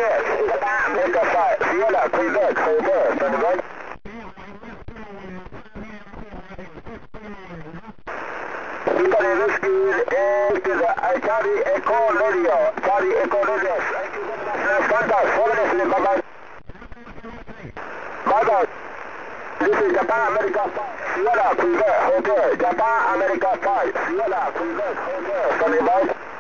Japan America 5, Sierra, Quebec, over, standing by. Italy Whiskey is Charlie Echo Radio, Charlie Echo Radio. Stand by, follow me, bye-bye. Bye-bye. This is Japan America 5, Sierra, Quebec, Hotel, Japan America 5, Sierra, Quebec, Hotel, standing by.